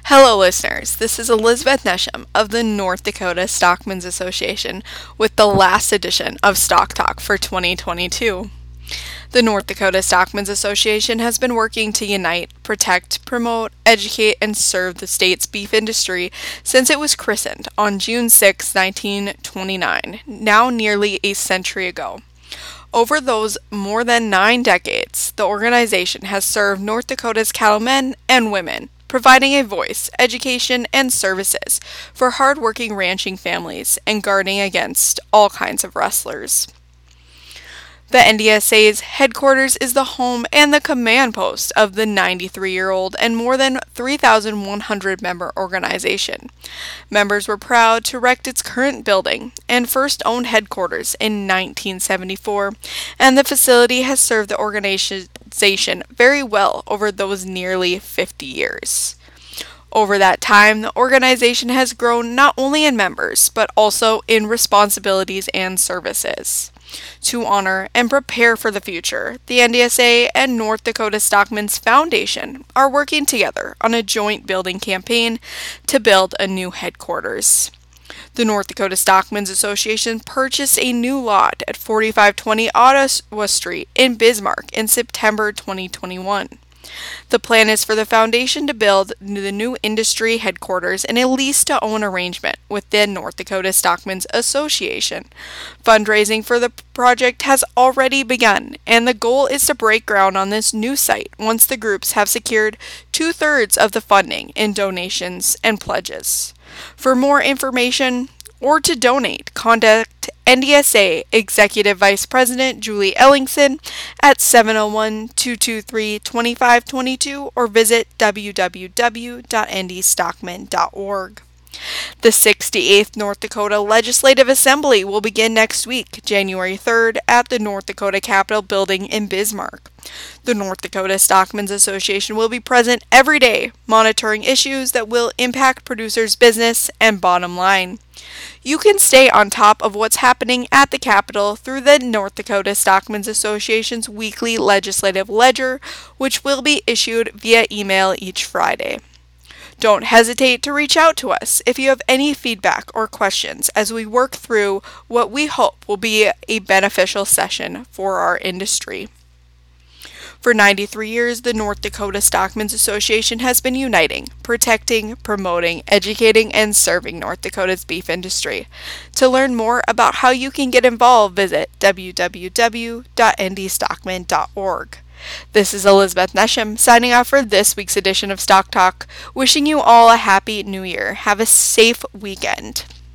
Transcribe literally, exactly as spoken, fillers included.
Hello, listeners. This is Elizabeth Nesham of the North Dakota Stockmen's Association with the last edition of Stock Talk for twenty twenty-two. The North Dakota Stockmen's Association has been working to unite, protect, promote, educate, and serve the state's beef industry since it was christened on June sixth, nineteen twenty-nine, now nearly a century ago. Over those more than nine decades, the organization has served North Dakota's cattlemen and women, providing a voice, education, and services for hardworking ranching families and guarding against all kinds of rustlers. The N D S A's headquarters is the home and the command post of the ninety-three-year-old and more than three thousand one hundred member organization. Members were proud to erect its current building and first owned headquarters in nineteen seventy-four, and the facility has served the organization very well over those nearly fifty years. Over that time, the organization has grown not only in members, but also in responsibilities and services. To honor and prepare for the future, the N D S A and North Dakota Stockmen's Foundation are working together on a joint building campaign to build a new headquarters. The North Dakota Stockmen's Association purchased a new lot at forty-five twenty Ottawa Street in Bismarck in September twenty twenty-one. The plan is for the foundation to build the new industry headquarters in a lease-to-own arrangement with the North Dakota Stockmen's Association. Fundraising for the project has already begun, and the goal is to break ground on this new site once the groups have secured two-thirds of the funding in donations and pledges. For more information or to donate, contact N D S A Executive Vice President Julie Ellingson at seven oh one, two two three, two five two two or visit w w w dot n d stockman dot org. The sixty-eighth North Dakota Legislative Assembly will begin next week, January third, at the North Dakota Capitol Building in Bismarck. The North Dakota Stockmen's Association will be present every day, monitoring issues that will impact producers' business and bottom line. You can stay on top of what's happening at the Capitol through the North Dakota Stockmen's Association's weekly legislative ledger, which will be issued via email each Friday. Don't hesitate to reach out to us if you have any feedback or questions as we work through what we hope will be a beneficial session for our industry. For ninety-three years, the North Dakota Stockmen's Association has been uniting, protecting, promoting, educating, and serving North Dakota's beef industry. To learn more about how you can get involved, visit w w w dot n d stockman dot org. This is Elizabeth Nesham signing off for this week's edition of Stock Talk, wishing you all a happy new year. Have a safe weekend.